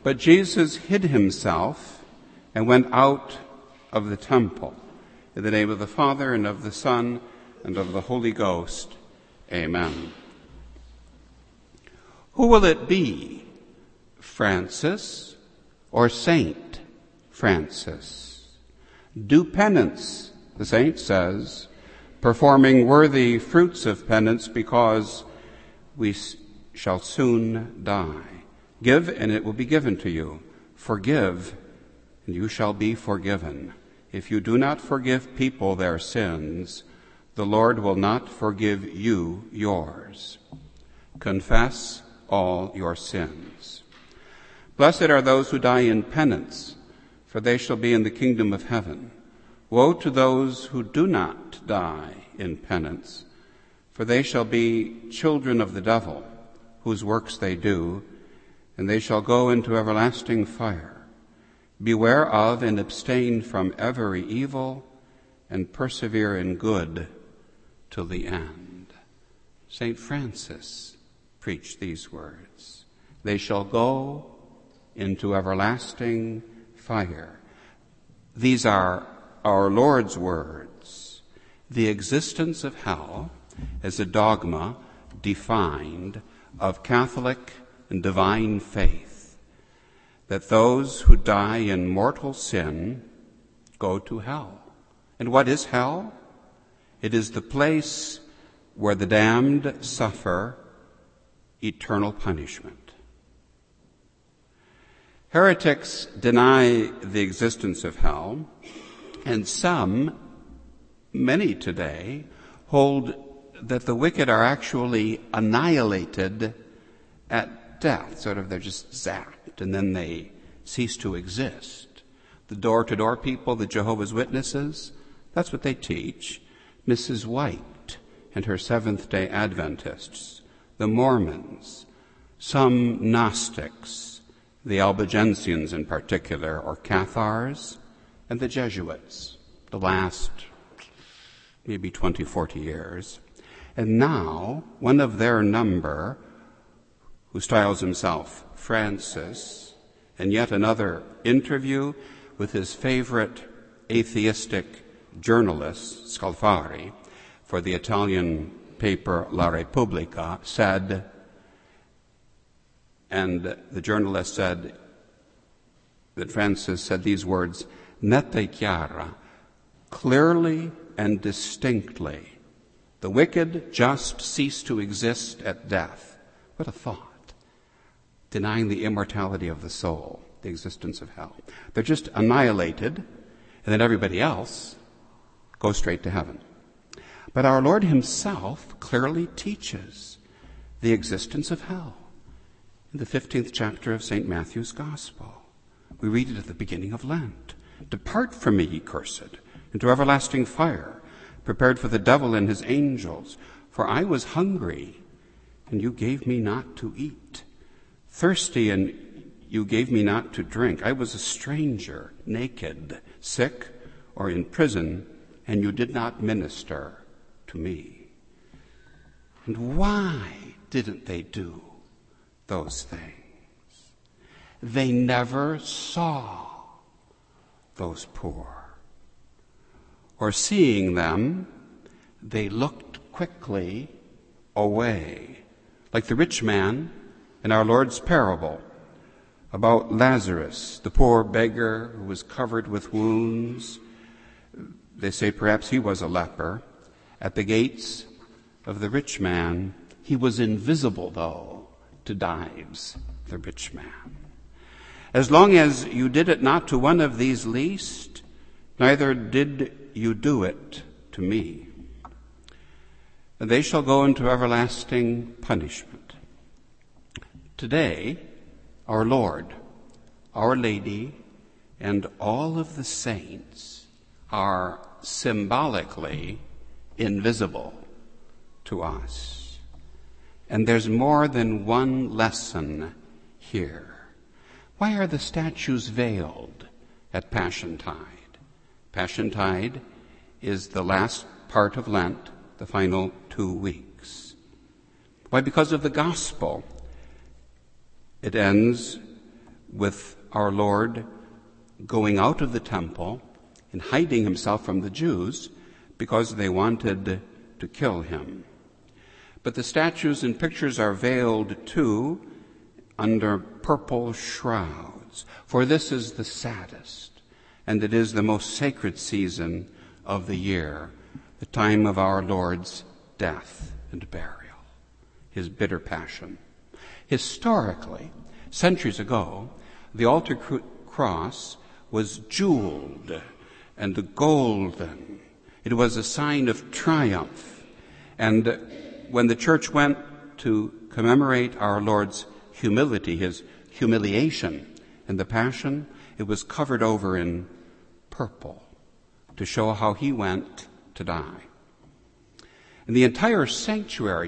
But Jesus hid himself and went out of the temple. In the name of the Father, and of the Son, and of the Holy Ghost. Amen. Who will it be, Francis or Saint Francis? Do penance, the saint says, performing worthy fruits of penance, because we shall soon die. Give, and it will be given to you. Forgive, and you shall be forgiven. If you do not forgive people their sins, the Lord will not forgive you yours. Confess all your sins. Blessed are those who die in penance, for they shall be in the kingdom of heaven. Woe to those who do not die in penance, for they shall be children of the devil, whose works they do, and they shall go into everlasting fire. Beware of and abstain from every evil, and persevere in good till the end. St. Francis preached these words. They shall go into everlasting fire. These are our Lord's words. The existence of hell as a dogma defined of Catholic and divine faith, that those who die in mortal sin go to hell. And what is hell? It is the place where the damned suffer eternal punishment. Heretics deny the existence of hell, and many today, hold that the wicked are actually annihilated at death. Sort of, they're just zapped, and then they cease to exist. The door-to-door people, the Jehovah's Witnesses, that's what they teach. Mrs. White and her Seventh-day Adventists, the Mormons, some Gnostics, the Albigensians in particular, or Cathars, and the Jesuits, the last maybe 20, 40 years. And now, one of their number, who styles himself Francis, and yet another interview with his favorite atheistic journalist, Scalfari, for the Italian paper La Repubblica, said, and the journalist said that Francis said these words, netta e chiara, clearly and distinctly, the wicked just cease to exist at death. What a thought. Denying the immortality of the soul, the existence of hell. They're just annihilated, and then everybody else goes straight to heaven. But our Lord himself clearly teaches the existence of hell. In the 15th chapter of St. Matthew's Gospel, we read it at the beginning of Lent. Depart from me, ye cursed, into everlasting fire, prepared for the devil and his angels. For I was hungry, and you gave me not to eat. Thirsty, and you gave me not to drink. I was a stranger, naked, sick, or in prison, and you did not minister to me. And why didn't they do those things? They never saw those poor. Or seeing them, they looked quickly away, like the rich man in our Lord's parable about Lazarus, the poor beggar who was covered with wounds. They say perhaps he was a leper. At the gates of the rich man, he was invisible, though, to Dives, the rich man. As long as you did it not to one of these least, neither did you do it to me. And they shall go into everlasting punishment. Today, our Lord, Our Lady, and all of the saints are symbolically invisible to us. And there's more than one lesson here. Why are the statues veiled at Passiontide? Passiontide is the last part of Lent, the final 2 weeks. Why? Because of the gospel. It ends with our Lord going out of the temple and hiding himself from the Jews because they wanted to kill him. But the statues and pictures are veiled too under purple shrouds, for this is the saddest, and it is the most sacred season of the year, the time of our Lord's death and burial, his bitter passion. Historically, centuries ago, the altar cross was jeweled and golden. It was a sign of triumph. And when the church went to commemorate our Lord's humility, his humiliation and the passion, it was covered over in purple to show how he went to die. And the entire sanctuary,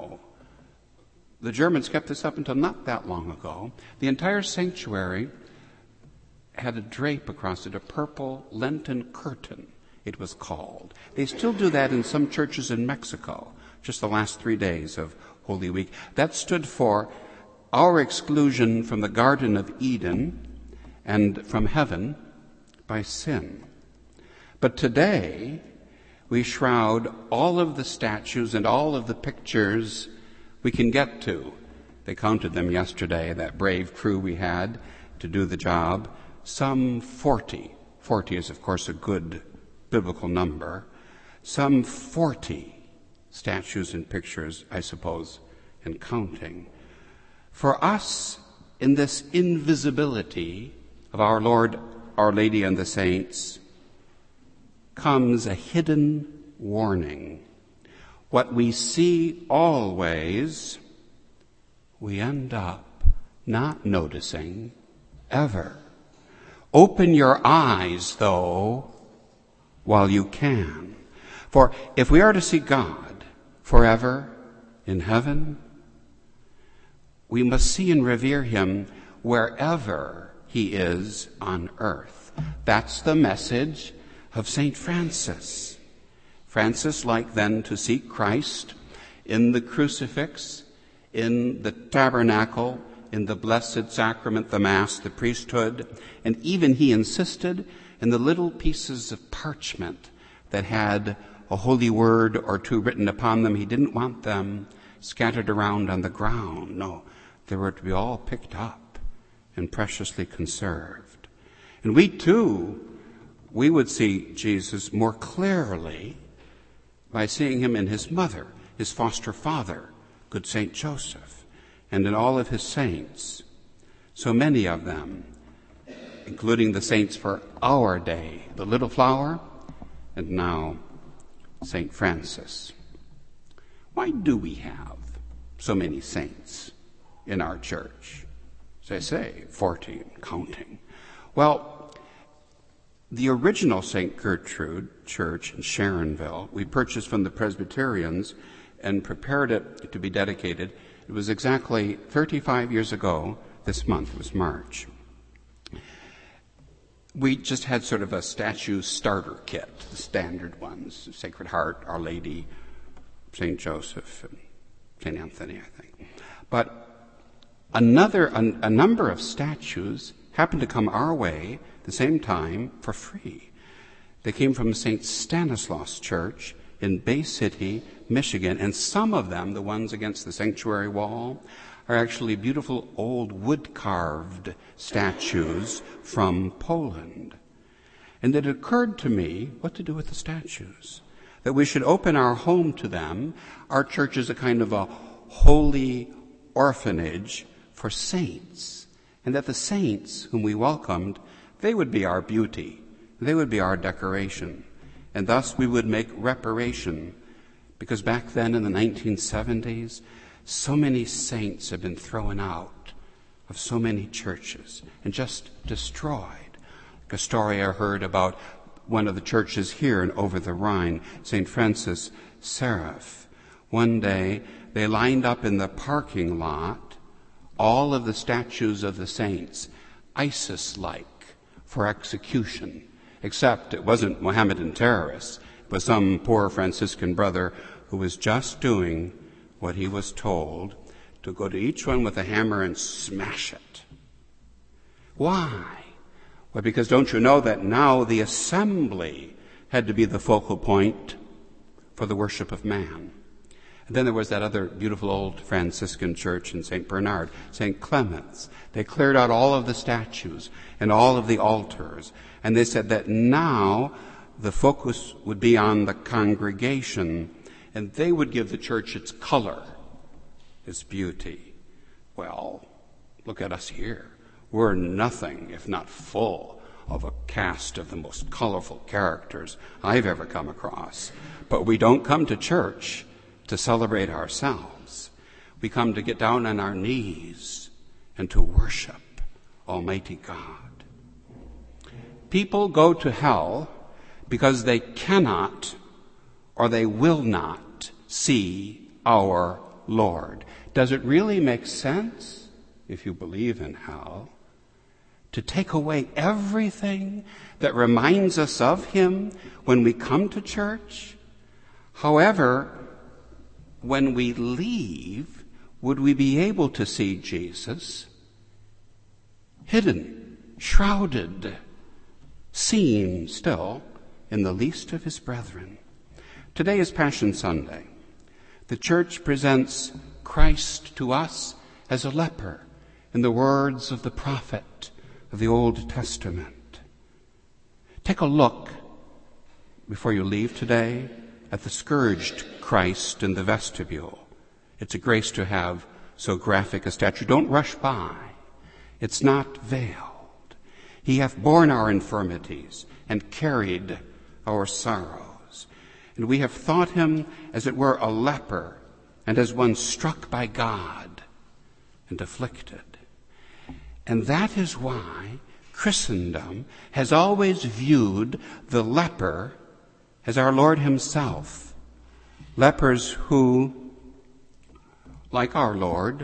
the Germans kept this up until not that long ago. The entire sanctuary had a drape across it, a purple Lenten curtain, it was called. They still do that in some churches in Mexico, just the last 3 days of Holy Week. That stood for our exclusion from the Garden of Eden and from heaven by sin. But today, we shroud all of the statues and all of the pictures we can get to. They counted them yesterday, that brave crew we had to do the job. Some 40. 40 is, of course, a good biblical number. Some 40 statues and pictures, I suppose, and counting. For us, in this invisibility of our Lord, Our Lady, and the saints, comes a hidden warning. What we see always, we end up not noticing ever. Open your eyes, though, while you can. For if we are to see God forever in heaven, we must see and revere him wherever he is on earth. That's the message of St. Francis. Francis liked then to seek Christ in the crucifix, in the tabernacle, in the Blessed Sacrament, the Mass, the priesthood, and even he insisted in the little pieces of parchment that had a holy word or two written upon them. He didn't want them scattered around on the ground. No, they were to be all picked up and preciously conserved. And we too, we would see Jesus more clearly by seeing him in his mother, his foster father, good Saint Joseph, and in all of his saints, so many of them, including the saints for our day, the Little Flower, and now St. Francis. Why do we have so many saints in our church? As I say, 40 and counting. Well, the original St. Gertrude Church in Sharonville, we purchased from the Presbyterians and prepared it to be dedicated. It was exactly 35 years ago this month. It was March. We just had sort of a statue starter kit, the standard ones, Sacred Heart, Our Lady, St. Joseph, and St. Anthony, I think. But a number of statues happened to come our way at the same time for free. They came from St. Stanislaus Church in Bay City, Michigan, and some of them, the ones against the sanctuary wall, are actually beautiful old wood-carved statues from Poland. And it occurred to me what to do with the statues, that we should open our home to them. Our church is a kind of a holy orphanage for saints, and that the saints whom we welcomed, they would be our beauty, they would be our decoration, and thus we would make reparation, because back then in the 1970s, so many saints have been thrown out of so many churches and just destroyed. Like a story I heard about one of the churches here and over the Rhine, St. Francis Seraph. One day, they lined up in the parking lot all of the statues of the saints, ISIS-like, for execution, except it wasn't Mohammedan terrorists. It was some poor Franciscan brother who was just doing what he was told, to go to each one with a hammer and smash it. Why? Well, because don't you know that now the assembly had to be the focal point for the worship of man? And then there was that other beautiful old Franciscan church in St. Bernard, St. Clement's. They cleared out all of the statues and all of the altars. And they said that now the focus would be on the congregation, and they would give the church its color, its beauty. Well, look at us here. We're nothing if not full of a cast of the most colorful characters I've ever come across. But we don't come to church to celebrate ourselves. We come to get down on our knees and to worship Almighty God. People go to hell because they cannot or they will not see our Lord. Does it really make sense, if you believe in hell, to take away everything that reminds us of him when we come to church? However, when we leave, would we be able to see Jesus hidden, shrouded, seen still in the least of his brethren? Today is Passion Sunday. The church presents Christ to us as a leper, in the words of the prophet of the Old Testament. Take a look, before you leave today, at the scourged Christ in the vestibule. It's a grace to have so graphic a statue. Don't rush by. It's not veiled. He hath borne our infirmities and carried our sorrows. And we have thought him, as it were, a leper, and as one struck by God and afflicted. And that is why Christendom has always viewed the leper as our Lord himself. Lepers who, like our Lord,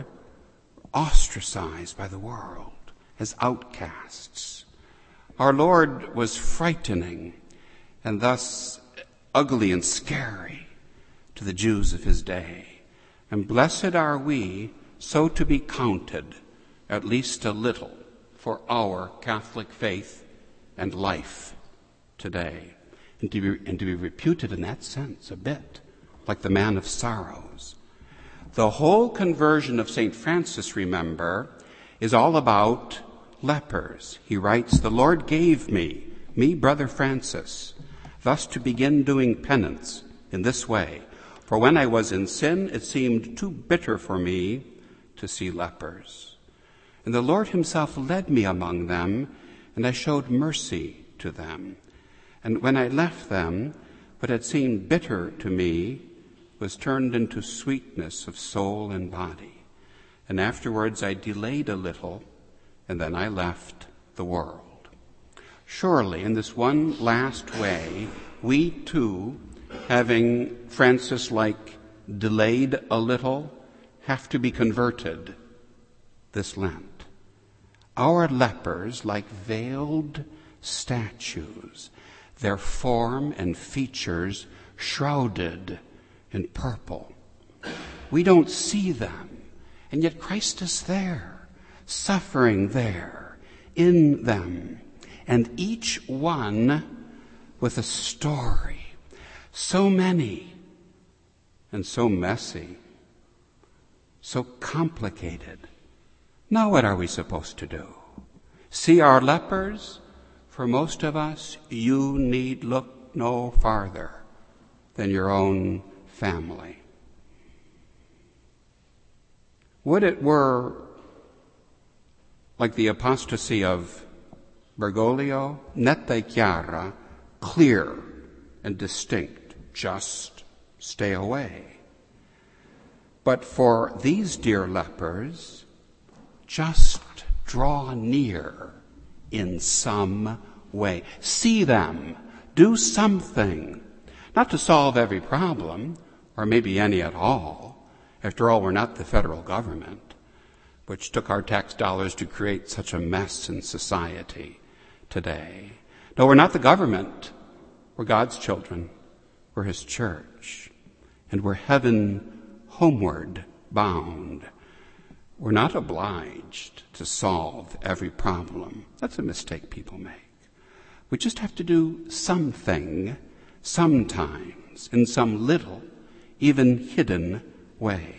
ostracized by the world as outcasts. Our Lord was frightening and thus ugly and scary to the Jews of his day. And blessed are we so to be counted, at least a little, for our Catholic faith and life today. And to be reputed in that sense a bit like the man of sorrows. The whole conversion of St. Francis, remember, is all about lepers. He writes, "The Lord gave me, Brother Francis, thus to begin doing penance in this way. For when I was in sin, it seemed too bitter for me to see lepers. And the Lord himself led me among them, and I showed mercy to them. And when I left them, what had seemed bitter to me was turned into sweetness of soul and body. And afterwards I delayed a little, and then I left the world." Surely, in this one last way, we too, having Francis-like delayed a little, have to be converted this Lent. Our lepers, like veiled statues, their form and features shrouded in purple. We don't see them, and yet Christ is there, suffering there, in them, and each one with a story. So many and so messy, so complicated. Now what are we supposed to do? See our lepers? For most of us, you need look no farther than your own family. Would it were like the apostasy of Bergoglio, netta e chiara, clear and distinct, just stay away. But for these dear lepers, just draw near in some way. See them. Do something. Not to solve every problem, or maybe any at all. After all, we're not the federal government, which took our tax dollars to create such a mess in society today. No, we're not the government. We're God's children. We're his church. And we're heaven homeward bound. We're not obliged to solve every problem. That's a mistake people make. We just have to do something, sometimes, in some little, even hidden way.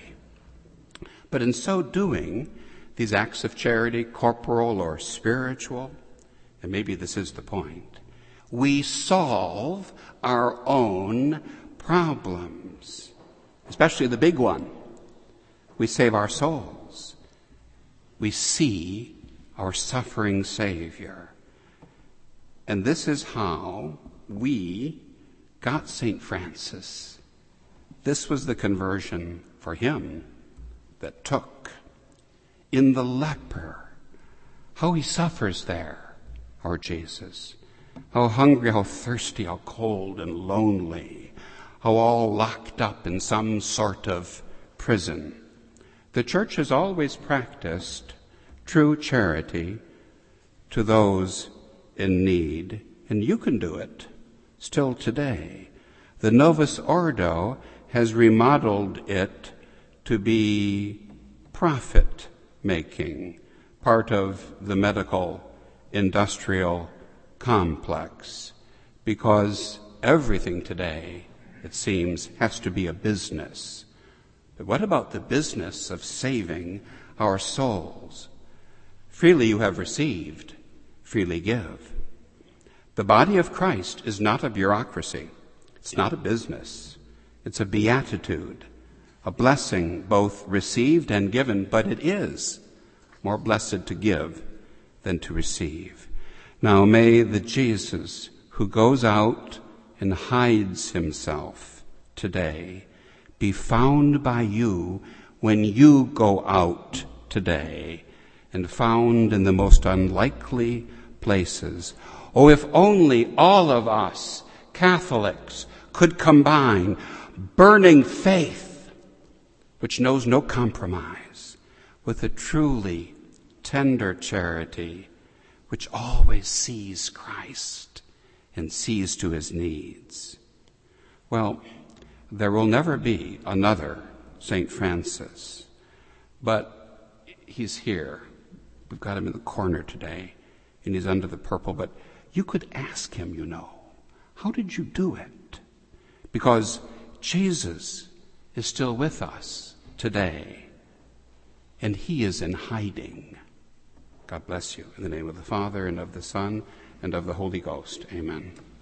But in so doing, these acts of charity, corporal or spiritual, and maybe this is the point, we solve our own problems, especially the big one. We save our souls. We see our suffering Savior. And this is how we got St. Francis. This was the conversion for him that took. In the leper, how he suffers there, our Jesus. How hungry, how thirsty, how cold and lonely, how all locked up in some sort of prison. The Church has always practiced true charity to those in need, and you can do it still today. The Novus Ordo has remodeled it to be profit-making, part of the medical industrial complex, because everything today, it seems, has to be a business. But what about the business of saving our souls? Freely you have received, freely give. The body of Christ is not a bureaucracy. It's not a business. It's a beatitude, a blessing both received and given, but it is more blessed to give than to receive. Now may the Jesus who goes out and hides himself today be found by you when you go out today, and found in the most unlikely places. Oh, if only all of us Catholics could combine burning faith, which knows no compromise, with a truly tender charity, which always sees Christ and sees to his needs. Well, there will never be another St. Francis, but he's here. We've got him in the corner today, and he's under the purple, but you could ask him, how did you do it? Because Jesus is still with us today, and he is in hiding. God bless you. In the name of the Father, and of the Son, and of the Holy Ghost. Amen.